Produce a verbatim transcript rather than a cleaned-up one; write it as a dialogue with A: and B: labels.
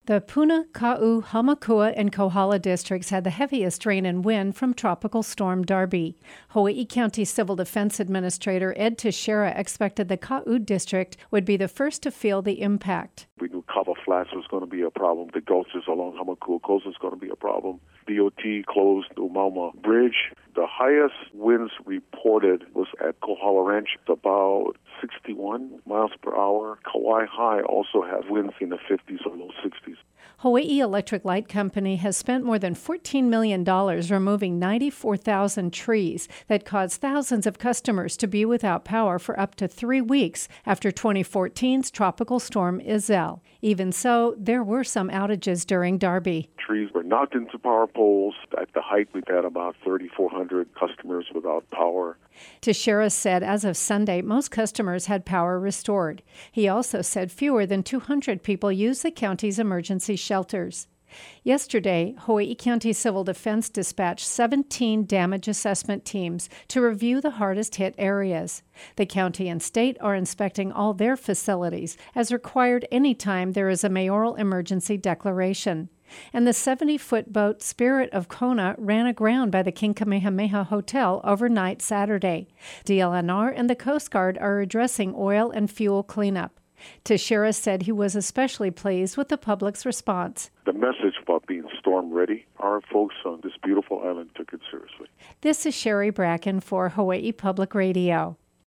A: The Puna, Ka'u, Hamakua, and Kohala districts had the heaviest rain and wind from Tropical Storm Darby. Hawaii County Civil Defense Administrator Ed Teixeira expected the Ka'u district would be the first to feel the impact.
B: We knew Kava Flats was going to be a problem. The gulches along Hamakua Coast was going to be a problem. D O T closed the Umauma Bridge. The highest winds reported was at Kohala Ranch, about sixty-one miles per hour. Kauai High also had winds in the fifties or low sixties.
A: Hawaii Electric Light Company has spent more than fourteen million dollars removing ninety-four thousand trees that caused thousands of customers to be without power for up to three weeks after twenty fourteen's tropical storm Iselle. Even so, there were some outages during Darby.
B: Trees were knocked into power poles. At the height, we've had about thirty-four hundred customers without power.
A: Teixeira said as of Sunday, most customers had power restored. He also said fewer than two hundred people used the county's emergency shelters. Yesterday, Hawaii County Civil Defense dispatched seventeen damage assessment teams to review the hardest-hit areas. The county and state are inspecting all their facilities, as required anytime there is a mayoral emergency declaration. And the seventy-foot boat Spirit of Kona ran aground by the King Kamehameha Hotel overnight Saturday. D L N R and the Coast Guard are addressing oil and fuel cleanup. Teixeira said he was especially pleased with the public's response.
B: The message about being storm ready, our folks on this beautiful island took it seriously.
A: This is Sherry Bracken for Hawaii Public Radio.